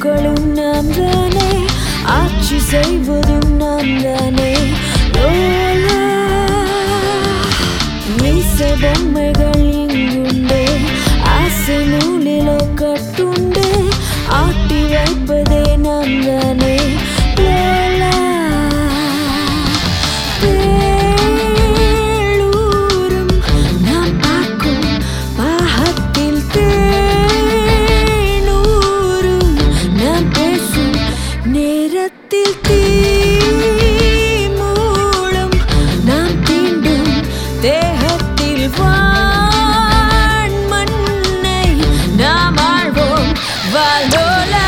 பூக்களும் நாம் தானே, ஆட்சி செய்வதும் நாம் தானே. லோலா மீசை பொம்மைகள் இங்குண்டே, ஆசை நூலிலோ கட்டுண்டே, ஆட்டி வைப்பதே நாம் தானே. லோலா தேளூரும் நாம் பார்க்கும் பாகத்தில் தேனூரும் நாம் பேசும் நேரத்தில் தீ மூலம் நாம் தீண்டும் தேகத்தில் வான் மண்ணை நாம் ஆழ்வோம். வாலோலா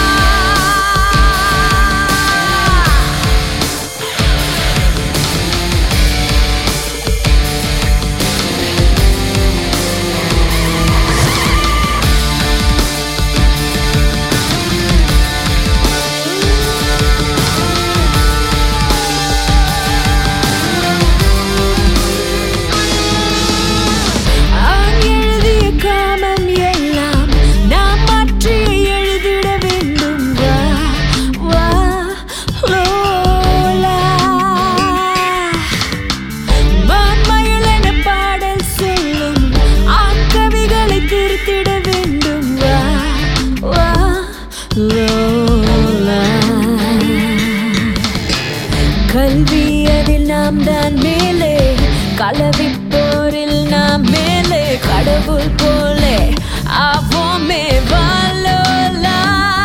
கல்வி அதில் நாம் தான் மேலே, கலவிப்போரில் நாம் மேலே, கடவுள் போலே ஆவோமே. வாலோலா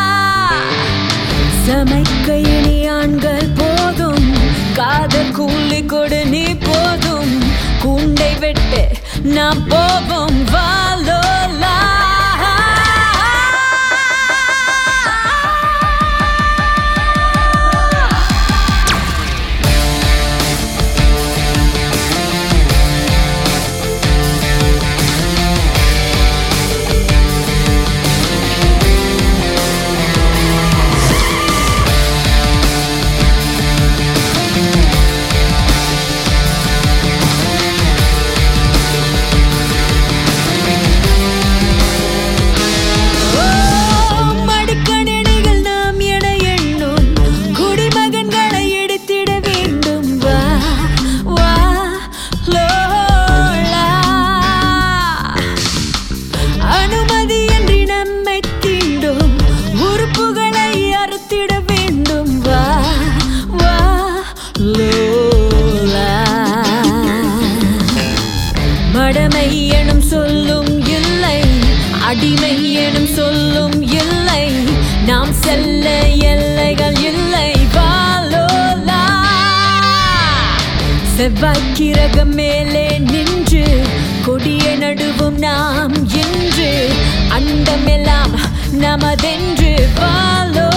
சமைக்க இனி ஆண்கள் போதும், காதல் கூலி கொடு நீ போதும், கூண்டை வெட்டு நாம் போவோம். வாலோலா மடமை எனும் சொல்லும் இல்லை, அடிமை எனும் சொல்லும் இல்லை, நாம் செல்ல எல்லைகள் இல்லை. வாலோலா செவ்வாய்க்கிரகம் மேலே நின்று கொடிய நடுவும் நாம் இன்று, அண்டமெல்லாம் நமதென்று. வாலோ